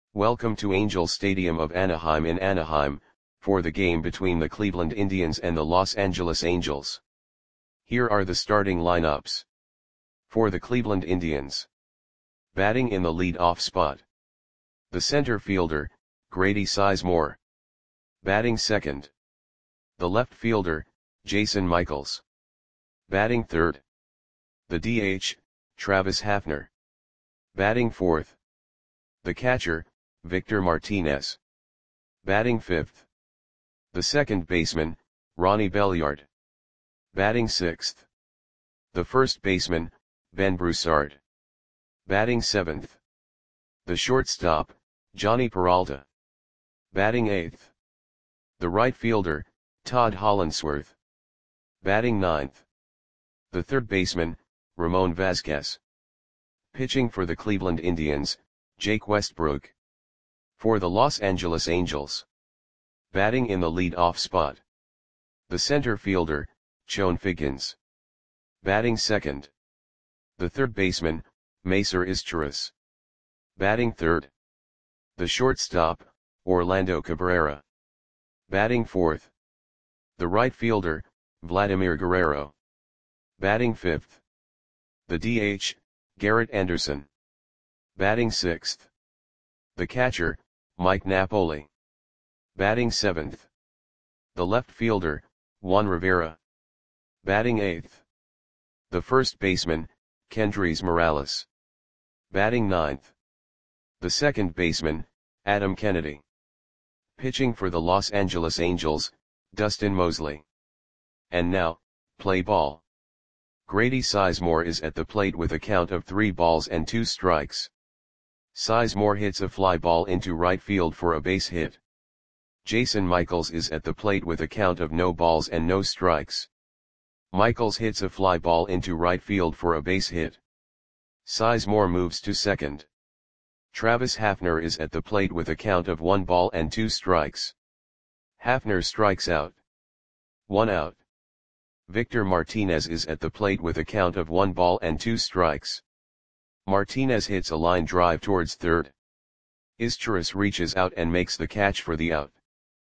Welcome to Angels Stadium of Anaheim in Anaheim, for the game between the Cleveland Indians and the Los Angeles Angels. Here are the starting lineups. For the Cleveland Indians. Batting in the lead-off spot. The center fielder, Grady Sizemore. Batting second. The left fielder, Jason Michaels. Batting third. The DH, Travis Hafner. Batting fourth. The catcher, Victor Martinez. Batting fifth. The second baseman, Ronnie Belliard. Batting sixth. The first baseman, Ben Broussard. Batting seventh. The shortstop, Jhonny Peralta. Batting eighth. The right fielder, Todd Hollandsworth. Batting ninth. The third baseman, Ramon Vazquez. Pitching for the Cleveland Indians, Jake Westbrook. For the Los Angeles Angels. Batting in the lead-off spot. The center fielder, Chone Figgins. Batting second. The third baseman, Macer Izturis. Batting third. The shortstop, Orlando Cabrera. Batting fourth. The right fielder, Vladimir Guerrero. Batting fifth. The DH, Garrett Anderson. Batting sixth. The catcher, Mike Napoli. Batting seventh. The left fielder, Juan Rivera. Batting eighth. The first baseman, Kendrys Morales. Batting ninth. The second baseman, Adam Kennedy. Pitching for the Los Angeles Angels, Dustin Mosley. And now, play ball. Grady Sizemore is at the plate with a count of 3 balls and 2 strikes. Sizemore hits a fly ball into right field for a base hit. Jason Michaels is at the plate with a count of no balls and no strikes. Michaels hits a fly ball into right field for a base hit. Sizemore moves to second. Travis Hafner is at the plate with a count of 1 ball and 2 strikes. Hafner strikes out. 1 out. Victor Martinez is at the plate with a count of 1 ball and 2 strikes. Martinez hits a line drive towards third. Izturis reaches out and makes the catch for the out.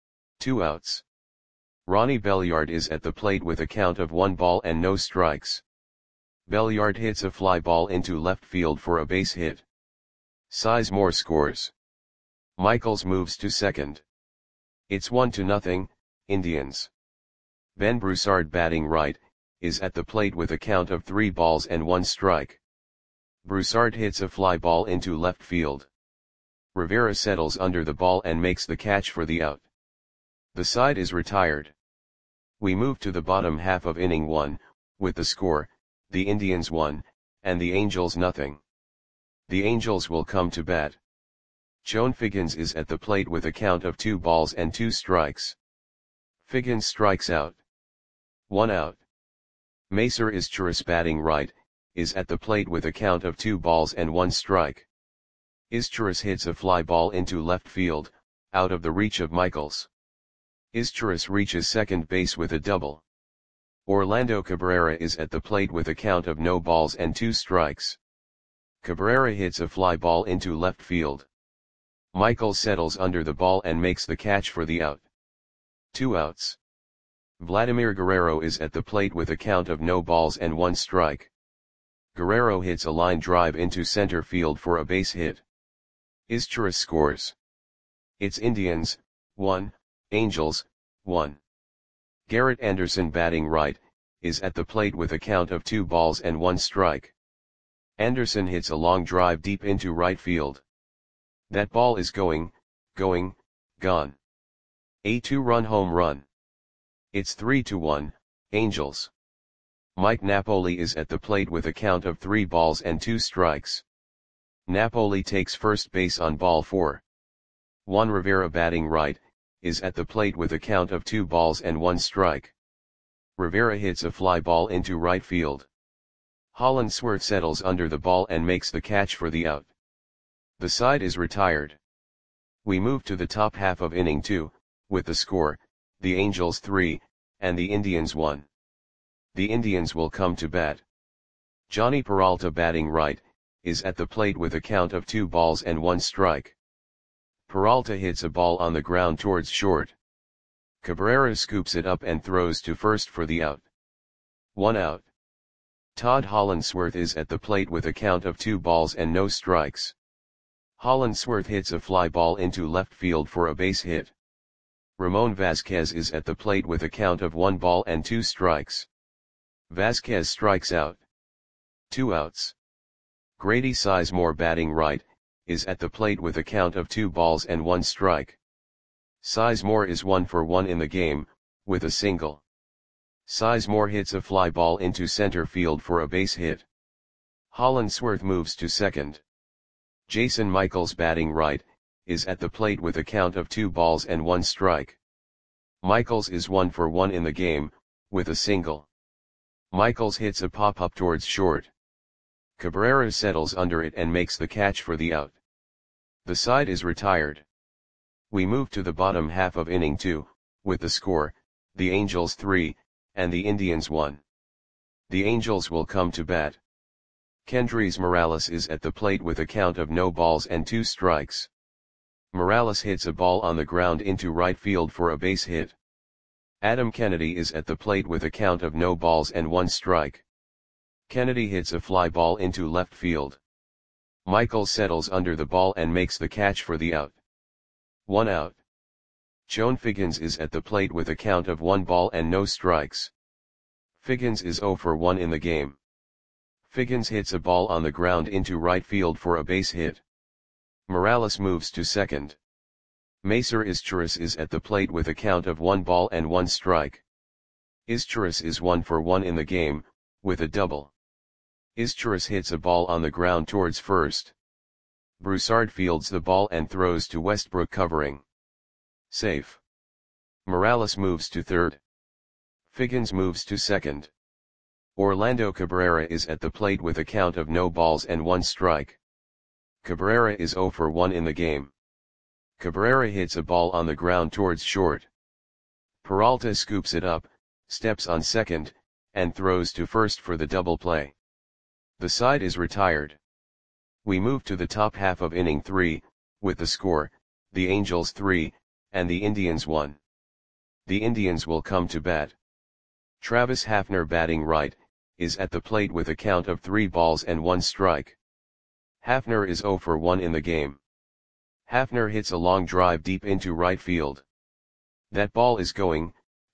2 outs. Ronnie Belliard is at the plate with a count of 1 ball and no strikes. Belliard hits a fly ball into left field for a base hit. Sizemore scores. Michaels moves to second. It's 1-0, Indians. Ben Broussard, batting right, is at the plate with a count of 3 balls and 1 strike. Broussard hits a fly ball into left field. Rivera settles under the ball and makes the catch for the out. The side is retired. We move to the bottom half of inning 1, with the score, the Indians 1, and the Angels 0. The Angels will come to bat. Chone Figgins is at the plate with a count of 2 balls and 2 strikes. Figgins strikes out. 1 out. Macer Izturis, batting right, is at the plate with a count of 2 balls and 1 strike. Izturis hits a fly ball into left field, out of the reach of Michaels. Izturis reaches second base with a double. Orlando Cabrera is at the plate with a count of no balls and 2 strikes. Cabrera hits a fly ball into left field. Michaels settles under the ball and makes the catch for the out. 2 outs. Vladimir Guerrero is at the plate with a count of no balls and 1 strike. Guerrero hits a line drive into center field for a base hit. Izturis scores. It's Indians 1, Angels 1. Garrett Anderson, batting right, is at the plate with a count of 2 balls and 1 strike. Anderson hits a long drive deep into right field. That ball is gone. A 2-run home run. It's 3-1, Angels. Mike Napoli is at the plate with a count of 3 balls and 2 strikes. Napoli takes first base on ball 4. Juan Rivera, batting right, is at the plate with a count of 2 balls and 1 strike. Rivera hits a fly ball into right field. Hollandsworth settles under the ball and makes the catch for the out. The side is retired. We move to the top half of inning 2, with the score, the Angels 3, and the Indians 1. The Indians will come to bat. Jhonny Peralta, batting right, is at the plate with a count of 2 balls and 1 strike. Peralta hits a ball on the ground towards short. Cabrera scoops it up and throws to first for the out. 1 out. Todd Hollandsworth is at the plate with a count of 2 balls and no strikes. Hollandsworth hits a fly ball into left field for a base hit. Ramon Vasquez is at the plate with a count of 1 ball and 2 strikes. Vasquez strikes out. 2 outs. Grady Sizemore, batting right, is at the plate with a count of 2 balls and 1 strike. Sizemore is 1 for 1 in the game, with a single. Sizemore hits a fly ball into center field for a base hit. Hollandsworth moves to second. Jason Michaels, batting right, is at the plate with a count of 2 balls and 1 strike. Michaels is 1 for 1 in the game, with a single. Michaels hits a pop-up towards short. Cabrera settles under it and makes the catch for the out. The side is retired. We move to the bottom half of inning 2, with the score, the Angels 3, and the Indians 1. The Angels will come to bat. Kendrys Morales is at the plate with a count of no balls and 2 strikes. Morales hits a ball on the ground into right field for a base hit. Adam Kennedy is at the plate with a count of no balls and 1 strike. Kennedy hits a fly ball into left field. Michael settles under the ball and makes the catch for the out. 1 out. Joan Figgins is at the plate with a count of 1 ball and no strikes. Figgins is 0 for 1 in the game. Figgins hits a ball on the ground into right field for a base hit. Morales moves to second. Macer Izturis is at the plate with a count of 1 ball and 1 strike. Izturis is 1 for 1 in the game, with a double. Izturis hits a ball on the ground towards first. Broussard fields the ball and throws to Westbrook, covering. Safe. Morales moves to third. Figgins moves to second. Orlando Cabrera is at the plate with a count of no balls and 1 strike. Cabrera is 0 for 1 in the game. Cabrera hits a ball on the ground towards short. Peralta scoops it up, steps on second, and throws to first for the double play. The side is retired. We move to the top half of inning 3, with the score, the Angels 3, and the Indians 1. The Indians will come to bat. Travis Hafner, batting right, is at the plate with a count of 3 balls and 1 strike. Hafner is 0 for 1 in the game. Hafner hits a long drive deep into right field. That ball is gone.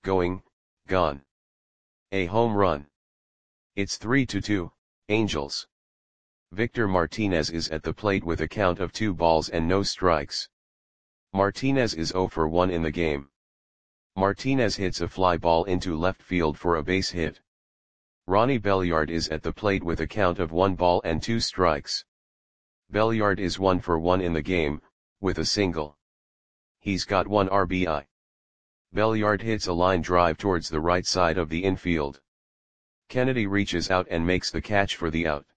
A home run. It's 3-2, Angels. Victor Martinez is at the plate with a count of 2 balls and no strikes. Martinez is 0 for 1 in the game. Martinez hits a fly ball into left field for a base hit. Ronnie Belliard is at the plate with a count of 1 ball and 2 strikes. Belliard is 1 for 1 in the game, with a single. He's got 1 RBI. Belliard hits a line drive towards the right side of the infield. Kennedy reaches out and makes the catch for the out.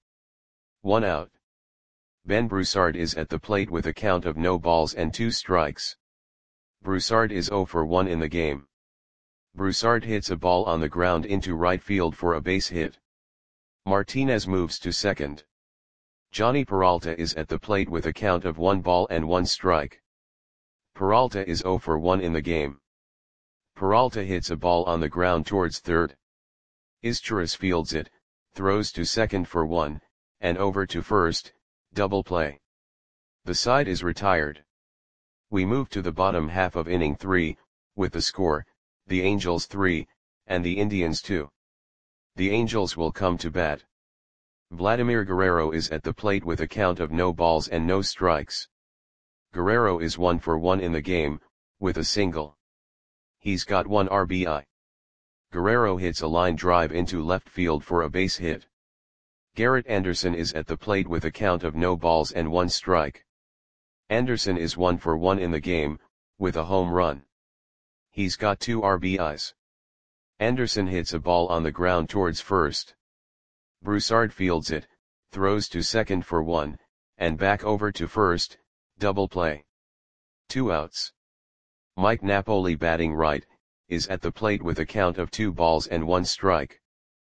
1 out. Ben Broussard is at the plate with a count of no balls and 2 strikes. Broussard is 0 for 1 in the game. Broussard hits a ball on the ground into right field for a base hit. Martinez moves to second. Johnny Peralta is at the plate with a count of 1 ball and 1 strike. Peralta is 0 for 1 in the game. Peralta hits a ball on the ground towards third. Izturis fields it, throws to second for 1, and over to first, double play. The side is retired. We move to the bottom half of inning 3, with the score, the Angels 3, and the Indians 2. The Angels will come to bat. Vladimir Guerrero is at the plate with a count of no balls and no strikes. Guerrero is 1 for 1 in the game, with a single. He's got 1 RBI. Guerrero hits a line drive into left field for a base hit. Garrett Anderson is at the plate with a count of no balls and 1 strike. Anderson is 1 for 1 in the game, with a home run. He's got 2 RBIs. Anderson hits a ball on the ground towards first. Broussard fields it, throws to second for 1, and back over to first, double play. 2 outs. Mike Napoli, batting right, is at the plate with a count of 2 balls and 1 strike.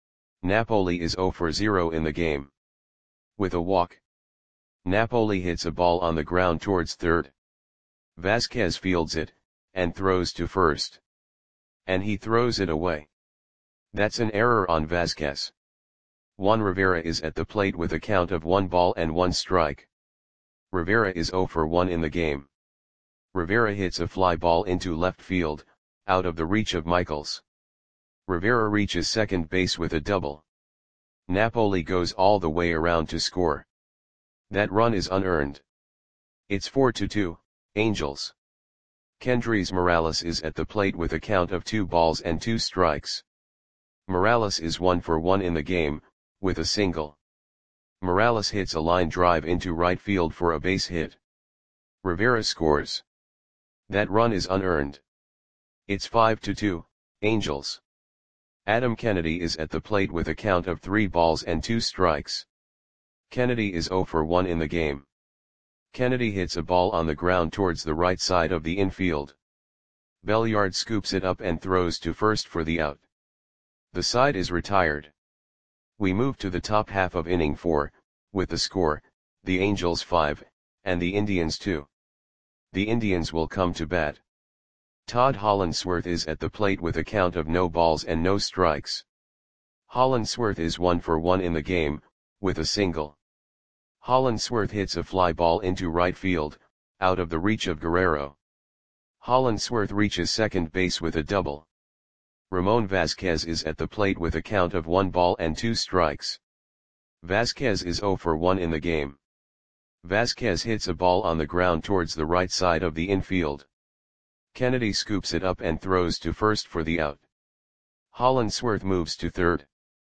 Napoli is 0 for 0 in the game. With a walk. Napoli hits a ball on the ground towards third. Vasquez fields it, and throws to first. And he throws it away. That's an error on Vasquez. Juan Rivera is at the plate with a count of 1 ball and 1 strike. Rivera is 0 for 1 in the game. Rivera hits a fly ball into left field, out of the reach of Michaels. Rivera reaches second base with a double. Napoli goes all the way around to score. That run is unearned. It's 4-2, Angels. Kendrys Morales is at the plate with a count of 2 balls and 2 strikes. Morales is 1 for 1 in the game, with a single. Morales hits a line drive into right field for a base hit. Rivera scores. That run is unearned. It's 5-2, Angels. Adam Kennedy is at the plate with a count of 3 balls and 2 strikes. Kennedy is 0 for 1 in the game. Kennedy hits a ball on the ground towards the right side of the infield. Belliard scoops it up and throws to first for the out. The side is retired. We move to the top half of inning 4, with the score, the Angels 5, and the Indians 2. The Indians will come to bat. Todd Hollandsworth is at the plate with a count of no balls and no strikes. Hollandsworth is 1 for 1 in the game, with a single. Hollandsworth hits a fly ball into right field, out of the reach of Guerrero. Hollandsworth reaches second base with a double. Ramon Vasquez is at the plate with a count of 1 ball and 2 strikes. Vasquez is 0 for 1 in the game. Vasquez hits a ball on the ground towards the right side of the infield. Kennedy scoops it up and throws to first for the out. Hollandsworth moves to third.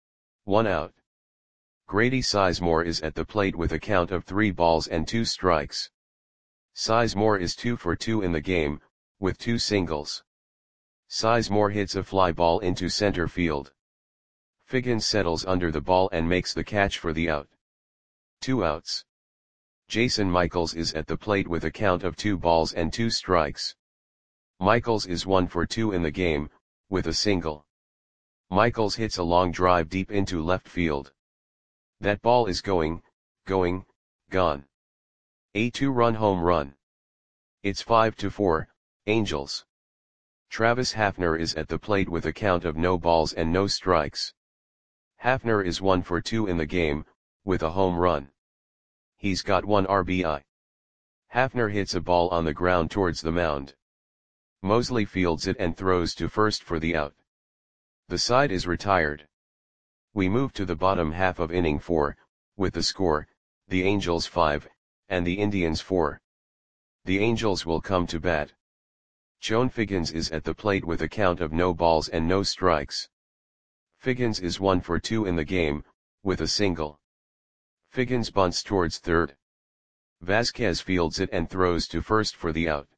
1 out. Grady Sizemore is at the plate with a count of 3 balls and 2 strikes. Sizemore is 2 for 2 in the game, with 2 singles. Sizemore hits a fly ball into center field. Figgins settles under the ball and makes the catch for the out. 2 outs. Jason Michaels is at the plate with a count of 2 balls and 2 strikes. Michaels is 1 for 2 in the game, with a single. Michaels hits a long drive deep into left field. That ball is going, gone. A 2-run home run. It's 5-4, Angels. Travis Hafner is at the plate with a count of no balls and no strikes. Hafner is 1 for 2 in the game, with a home run. He's got 1 RBI. Hafner hits a ball on the ground towards the mound. Mosley fields it and throws to first for the out. The side is retired. We move to the bottom half of inning 4, with the score, the Angels 5, and the Indians 4. The Angels will come to bat. Joan Figgins is at the plate with a count of no balls and no strikes. Figgins is 1 for 2 in the game, with a single. Figgins bunts towards third. Vasquez fields it and throws to first for the out.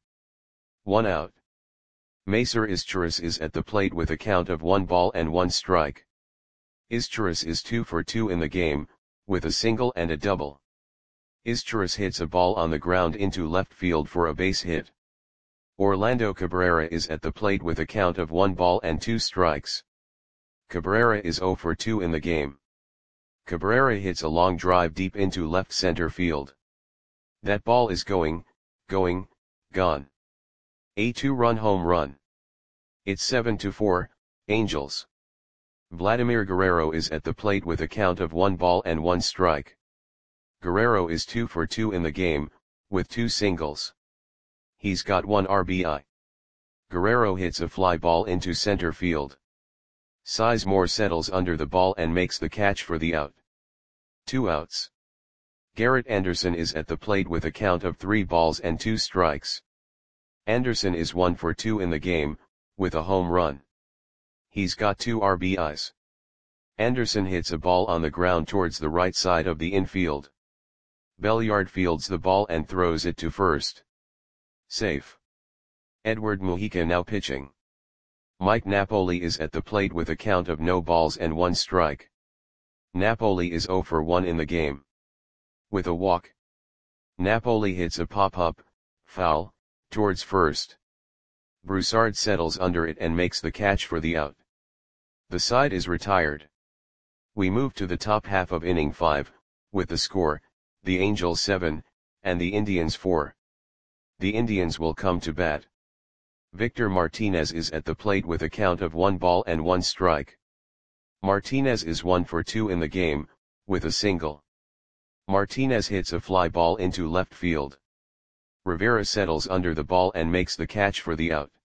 1 out. Macer Izturis is at the plate with a count of 1 ball and 1 strike. Izturis is 2 for 2 in the game, with a single and a double. Izturis hits a ball on the ground into left field for a base hit. Orlando Cabrera is at the plate with a count of 1 ball and 2 strikes. Cabrera is 0 for 2 in the game. Cabrera hits a long drive deep into left center field. That ball is going, gone. A 2-run home run. It's 7-4, Angels. Vladimir Guerrero is at the plate with a count of 1 ball and 1 strike. Guerrero is 2 for 2 in the game, with 2 singles. He's got 1 RBI. Guerrero hits a fly ball into center field. Sizemore settles under the ball and makes the catch for the out. 2 outs. Garrett Anderson is at the plate with a count of 3 balls and 2 strikes. Anderson is 1 for 2 in the game, with a home run. He's got 2 RBIs. Anderson hits a ball on the ground towards the right side of the infield. Belliard fields the ball and throws it to first. Safe. Edward Mujica now pitching. Mike Napoli is at the plate with a count of no balls and 1 strike. Napoli is 0 for 1 in the game. With a walk. Napoli hits a pop-up, foul, towards first. Broussard settles under it and makes the catch for the out. The side is retired. We move to the top half of inning 5, with the score, the Angels 7, and the Indians 4. The Indians will come to bat. Victor Martinez is at the plate with a count of 1 ball and 1 strike. Martinez is 1 for 2 in the game, with a single. Martinez hits a fly ball into left field. Rivera settles under the ball and makes the catch for the out.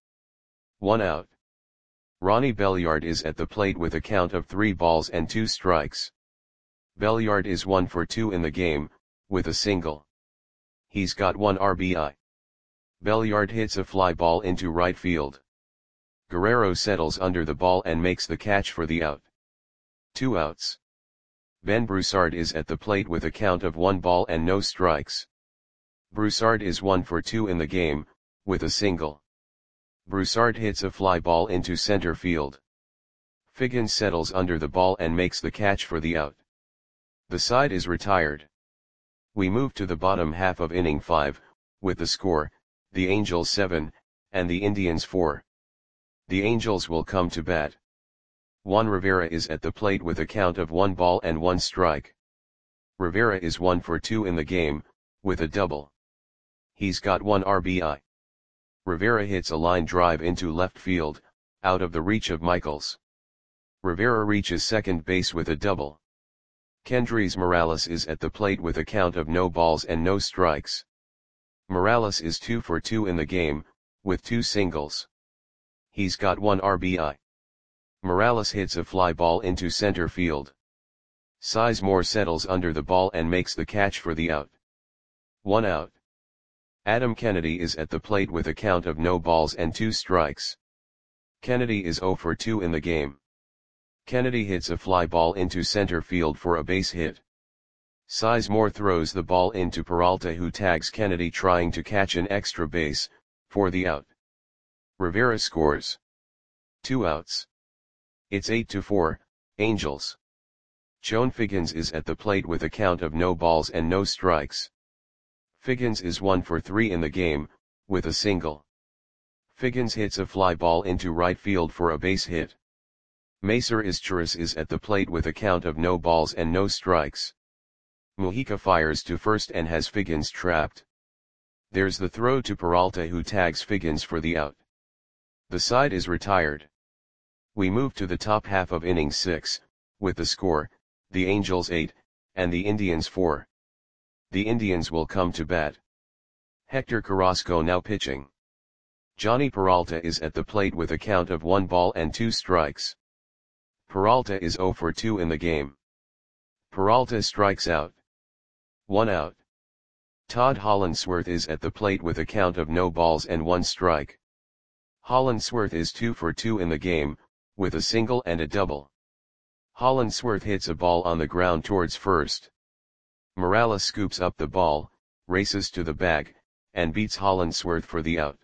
1 out. Ronnie Belliard is at the plate with a count of 3 balls and 2 strikes. Belliard is 1 for 2 in the game, with a single. He's got 1 RBI. Belliard hits a fly ball into right field. Guerrero settles under the ball and makes the catch for the out. 2 outs. Ben Broussard is at the plate with a count of 1 ball and no strikes. Broussard is 1 for 2 in the game, with a single. Broussard hits a fly ball into center field. Figgins settles under the ball and makes the catch for the out. The side is retired. We move to the bottom half of inning 5, with the score, the Angels 7, and the Indians 4. The Angels will come to bat. Juan Rivera is at the plate with a count of 1 ball and 1 strike. Rivera is 1 for 2 in the game, with a double. He's got 1 RBI. Rivera hits a line drive into left field, out of the reach of Michaels. Rivera reaches second base with a double. Kendrys Morales is at the plate with a count of no balls and no strikes. Morales is 2 for 2 in the game, with 2 singles. He's got 1 RBI. Morales hits a fly ball into center field. Sizemore settles under the ball and makes the catch for the out. 1 out. Adam Kennedy is at the plate with a count of no balls and 2 strikes. Kennedy is 0 for 2 in the game. Kennedy hits a fly ball into center field for a base hit. Sizemore throws the ball into Peralta, who tags Kennedy trying to catch an extra base, for the out. Rivera scores. 2 outs. It's 8-4, Angels. Chone Figgins is at the plate with a count of no balls and no strikes. Figgins is 1 for 3 in the game, with a single. Figgins hits a fly ball into right field for a base hit. Macer Izturis is at the plate with a count of no balls and no strikes. Mujica fires to first and has Figgins trapped. There's the throw to Peralta, who tags Figgins for the out. The side is retired. We move to the top half of inning 6, with the score, the Angels 8, and the Indians 4. The Indians will come to bat. Hector Carrasco now pitching. Johnny Peralta is at the plate with a count of 1 ball and 2 strikes. Peralta is 0 for 2 in the game. Peralta strikes out. 1 out. Todd Hollandsworth is at the plate with a count of no balls and 1 strike. Hollandsworth is 2 for 2 in the game, with a single and a double. Hollandsworth hits a ball on the ground towards first. Morales scoops up the ball, races to the bag, and beats Hollandsworth for the out.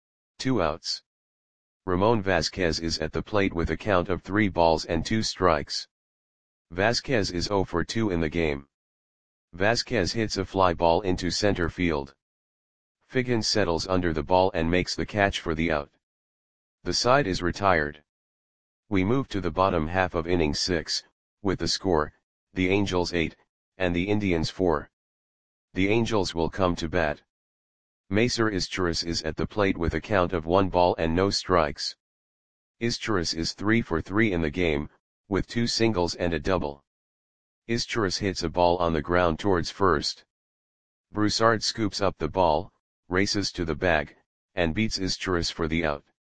2 outs. Ramon Vasquez is at the plate with a count of 3 balls and 2 strikes. Vasquez is 0 for 2 in the game. Vasquez hits a fly ball into center field. Figgins settles under the ball and makes the catch for the out. The side is retired. We move to the bottom half of inning 6, with the score, the Angels 8, and the Indians 4. The Angels will come to bat. Macer Izturis is at the plate with a count of 1 ball and no strikes. Izturis is 3 for 3 in the game, with 2 singles and a double. Izturis hits a ball on the ground towards first. Broussard scoops up the ball, races to the bag, and beats Izturis for the out.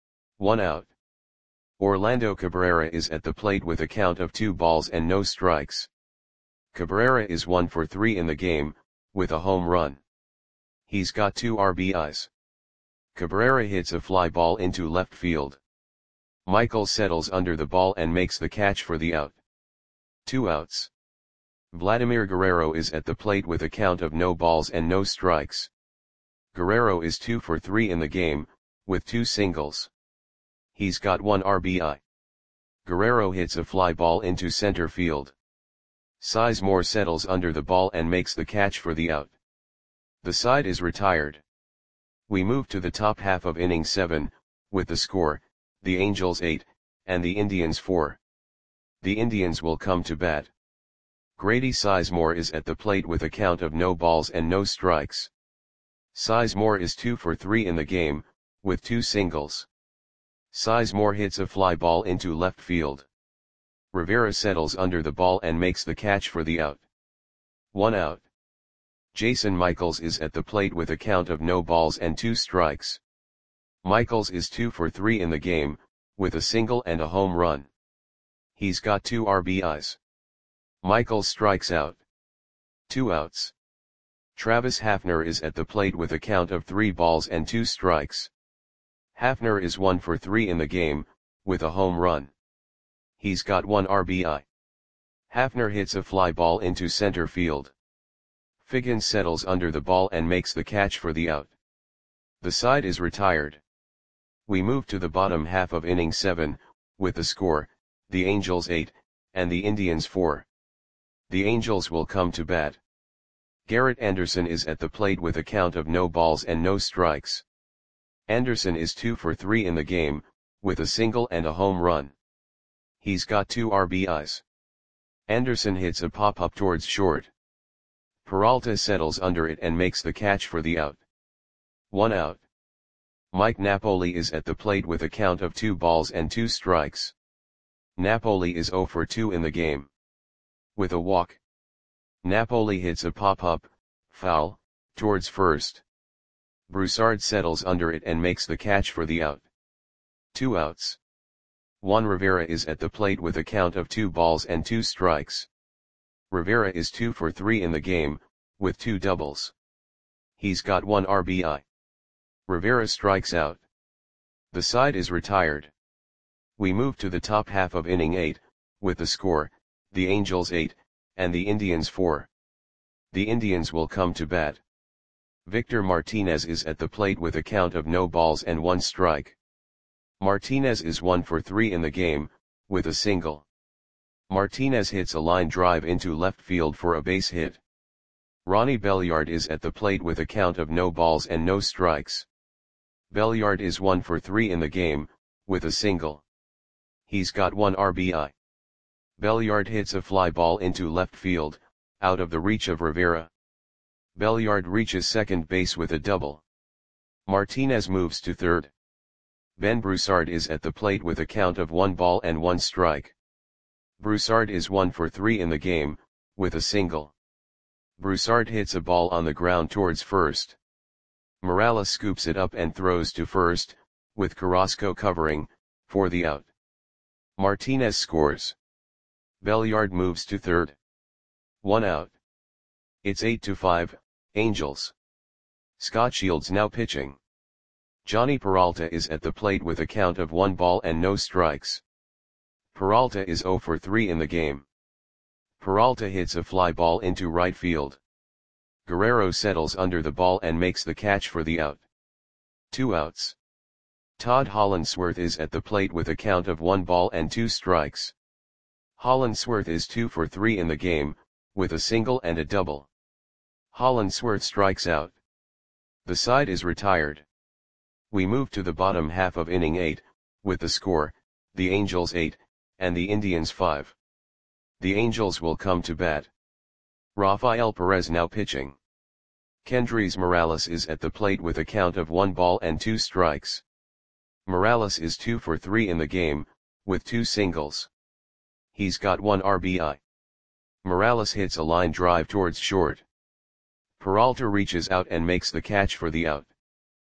1 out. Orlando Cabrera is at the plate with a count of 2 balls and no strikes. Cabrera is 1 for 3 in the game, with a home run. He's got 2 RBIs. Cabrera hits a fly ball into left field. Michaels settles under the ball and makes the catch for the out. 2 outs. Vladimir Guerrero is at the plate with a count of no balls and no strikes. Guerrero is 2 for 3 in the game, with 2 singles. He's got 1 RBI. Guerrero hits a fly ball into center field. Sizemore settles under the ball and makes the catch for the out. The side is retired. We move to the top half of inning 7, with the score, the Angels 8, and the Indians 4. The Indians will come to bat. Grady Sizemore is at the plate with a count of no balls and no strikes. Sizemore is 2 for 3 in the game, with 2 singles. Sizemore hits a fly ball into left field. Rivera settles under the ball and makes the catch for the out. 1 out. Jason Michaels is at the plate with a count of no balls and 2 strikes. Michaels is 2 for 3 in the game, with a single and a home run. He's got 2 RBIs. Michaels strikes out. 2 outs. Travis Hafner is at the plate with a count of 3 balls and 2 strikes. Hafner is 1 for 3 in the game, with a home run. He's got 1 RBI. Hafner hits a fly ball into center field. Figgins settles under the ball and makes the catch for the out. The side is retired. We move to the bottom half of inning 7, with the score, the Angels 8, and the Indians 4. The Angels will come to bat. Garrett Anderson is at the plate with a count of no balls and no strikes. Anderson is 2 for 3 in the game, with a single and a home run. He's got 2 RBIs. Anderson hits a pop-up towards short. Peralta settles under it and makes the catch for the out. 1 out. Mike Napoli is at the plate with a count of 2 balls and 2 strikes. Napoli is 0 for 2 in the game. With a walk. Napoli hits a pop-up, foul, towards first. Broussard settles under it and makes the catch for the out. 2 outs. Juan Rivera is at the plate with a count of 2 balls and 2 strikes. Rivera is 2 for 3 in the game, with 2 doubles. He's got 1 RBI. Rivera strikes out. The side is retired. We move to the top half of inning 8, with the score, the Angels 8, and the Indians 4. The Indians will come to bat. Victor Martinez is at the plate with a count of no balls and 1 strike. Martinez is 1 for 3 in the game, with a single. Martinez hits a line drive into left field for a base hit. Ronnie Belliard is at the plate with a count of no balls and no strikes. Belliard is 1 for 3 in the game, with a single. He's got 1 RBI. Belliard hits a fly ball into left field, out of the reach of Rivera. Belliard reaches second base with a double. Martinez moves to third. Ben Broussard is at the plate with a count of 1 ball and 1 strike. Broussard is 1 for 3 in the game, with a single. Broussard hits a ball on the ground towards first. Morales scoops it up and throws to first, with Carrasco covering, for the out. Martinez scores. Belliard moves to third. 1 out. It's 8-5, Angels. Scott Shields now pitching. Johnny Peralta is at the plate with a count of 1 ball and no strikes. Peralta is 0 for 3 in the game. Peralta hits a fly ball into right field. Guerrero settles under the ball and makes the catch for the out. 2 outs. Todd Hollandsworth is at the plate with a count of 1 ball and 2 strikes. Hollandsworth is 2 for 3 in the game, with a single and a double. Hollandsworth strikes out. The side is retired. We move to the bottom half of inning 8, with the score, the Angels 8, and the Indians 5. The Angels will come to bat. Rafael Perez now pitching. Kendrys Morales is at the plate with a count of 1 ball and 2 strikes. Morales is 2 for 3 in the game, with 2 singles. He's got 1 RBI. Morales hits a line drive towards short. Peralta reaches out and makes the catch for the out.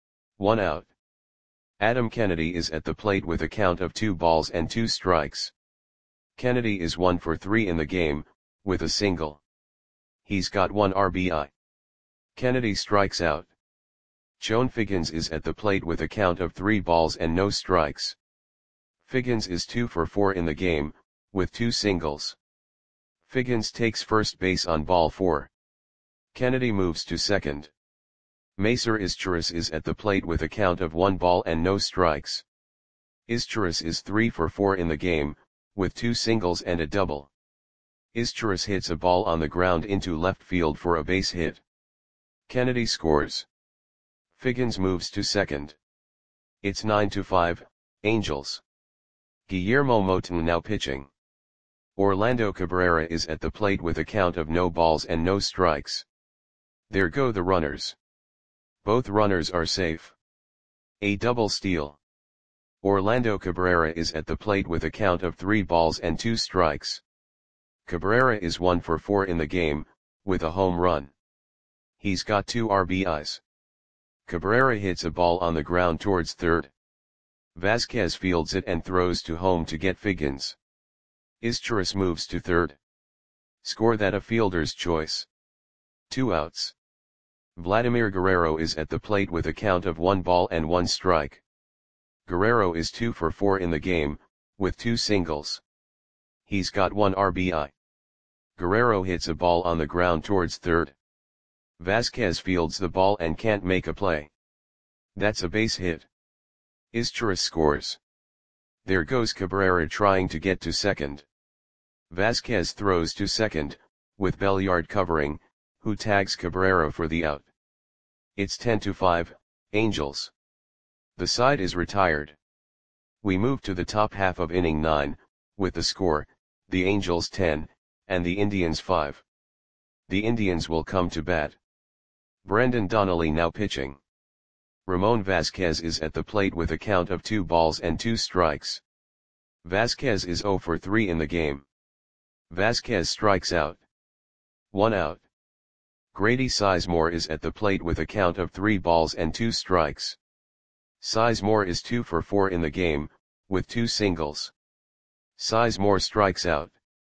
1 out. Adam Kennedy is at the plate with a count of 2 balls and 2 strikes. Kennedy is 1 for 3 in the game, with a single. He's got 1 RBI. Kennedy strikes out. Chone Figgins is at the plate with a count of 3 balls and no strikes. Figgins is 2 for 4 in the game, with 2 singles. Figgins takes first base on ball 4. Kennedy moves to second. Macer Izturis is at the plate with a count of 1 ball and no strikes. Izturis is 3 for 4 in the game, with 2 singles and a double. Izturis hits a ball on the ground into left field for a base hit. Kennedy scores. Figgins moves to second. It's 9-5, Angels. Guillermo Motin now pitching. Orlando Cabrera is at the plate with a count of no balls and no strikes. There go the runners. Both runners are safe. A double steal. Orlando Cabrera is at the plate with a count of 3 balls and 2 strikes. Cabrera is 1 for 4 in the game, with a home run. He's got 2 RBIs. Cabrera hits a ball on the ground towards third. Vasquez fields it and throws to home to get Figgins. Izturis moves to third. Score that a fielder's choice. 2 outs. Vladimir Guerrero is at the plate with a count of 1 ball and 1 strike. Guerrero is 2 for 4 in the game, with 2 singles. He's got 1 RBI. Guerrero hits a ball on the ground towards third. Vasquez fields the ball and can't make a play. That's a base hit. Izturis scores. There goes Cabrera trying to get to second. Vasquez throws to second, with Belliard covering, who tags Cabrera for the out. It's 10-5, Angels. The side is retired. We move to the top half of inning 9, with the score, the Angels 10, and the Indians 5. The Indians will come to bat. Brendan Donnelly now pitching. Ramon Vasquez is at the plate with a count of 2 balls and 2 strikes. Vasquez is 0 for 3 in the game. Vasquez strikes out. 1 out. Grady Sizemore is at the plate with a count of 3 balls and 2 strikes. Sizemore is 2 for 4 in the game, with 2 singles. Sizemore strikes out.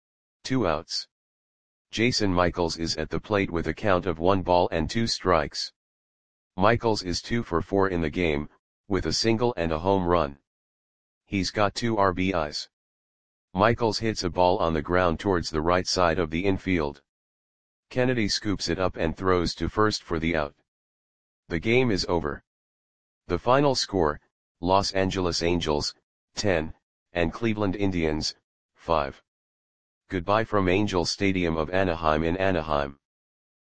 2 outs. Jason Michaels is at the plate with a count of 1 ball and 2 strikes. Michaels is 2 for 4 in the game, with a single and a home run. He's got 2 RBIs. Michaels hits a ball on the ground towards the right side of the infield. Kennedy scoops it up and throws to first for the out. The game is over. The final score, Los Angeles Angels, 10, and Cleveland Indians, 5. Goodbye from Angel Stadium of Anaheim in Anaheim.